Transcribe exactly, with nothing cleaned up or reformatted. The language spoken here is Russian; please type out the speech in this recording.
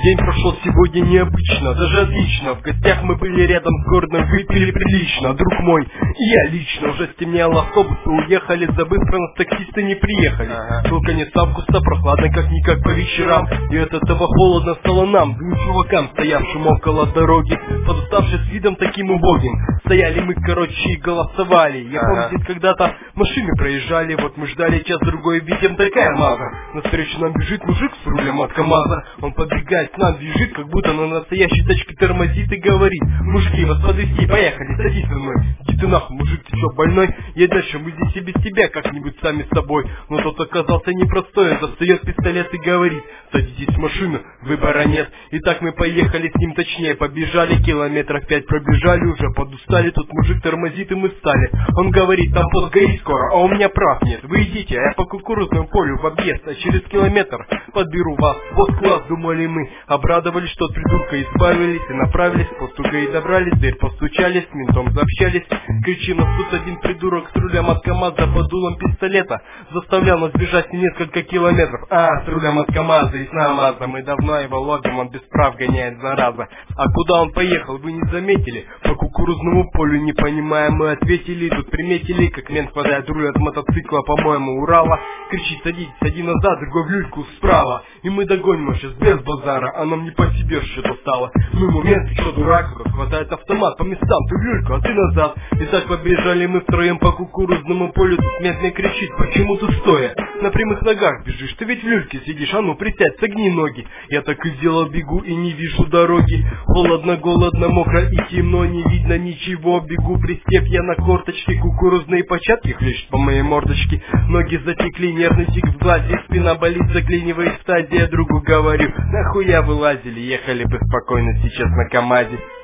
День прошел сегодня необычно, даже отлично. В гостях мы были рядом с городом, выпили прилично. Друг мой, и я лично. Уже стемнело, автобусы уехали, забыв про нас таксисты не приехали. Ага. Был конец августа, прохладно как-никак по вечерам. И от этого холодно стало нам, двум чувакам, стоявшим около дороги, подуставшись с видом таким убогим. Стояли мы, короче, и голосовали. Я ага. помню, здесь когда-то машины проезжали. Вот мы ждали час-другой, видим, такая маза. Навстречу нам бежит мужик с рулем от КамАЗа. Он подбегает к нам, бежит, как будто на настоящей тачке тормозит и говорит: мужики, вас подвезти, поехали, садись со мной. Иди ты нахуй, мужик, ты что, больной? Я дальше, мы здесь и без тебя как-нибудь сами с собой. Но тот оказался непростой, он достает пистолет и говорит: садитесь в машину, выбора нет. И так мы поехали с ним, точнее, побежали, километров пять пробежали, уже подустали, тут мужик тормозит и мы встали. Он говорит: там пост ГАИ скоро, а у меня прав нет. Вы идите, а я по кукурузному полю в объезд, а через километр подберу вас. Вот класс, думали мы, обрадовались, что от придурка избавились и направились к посту ГАИ, добрались, в дверь постучались, с ментом заобщались. Кричим, нас тут один придурок с рулем от КамАЗа под дулом пистолета заставлял нас бежать несколько километров. А, с рулем от КамАЗа и с НАМАЗа, мы давно его ловим, он без прав гоняет, зараза. А куда он поехал, вы не заметили? По кукурузному полю, не понимая, мы ответили. Тут приметили, как мент хватает руль от мотоцикла, по-моему, Урала. Кричит: садись, сади назад, другой в люльку справа. И мы догоним сейчас без базара, а нам не по себе что-то стало. Ну, момент, ты что, дурак? Хватает автомат по местам, ты в люльку, а ты назад. И так побежали мы втроем по кукурузному полю. Тут мент мне кричит: почему ты стоя на прямых ногах бежишь? Ты ведь в люльке сидишь, а ну присядь, согни ноги. Я так и сделал, бегу и не вижу дороги. Холодно, голодно, мокро и темно, не видно ничего. Бегу, пристеп я на корточке, кукурузные початки хлещут по моей мордочке. Ноги затекли, нервный тик в глазе, спина болит, заклинивает стадия. Другу говорю: нахуя вылазили, ехали бы спокойно сейчас на КамАЗе.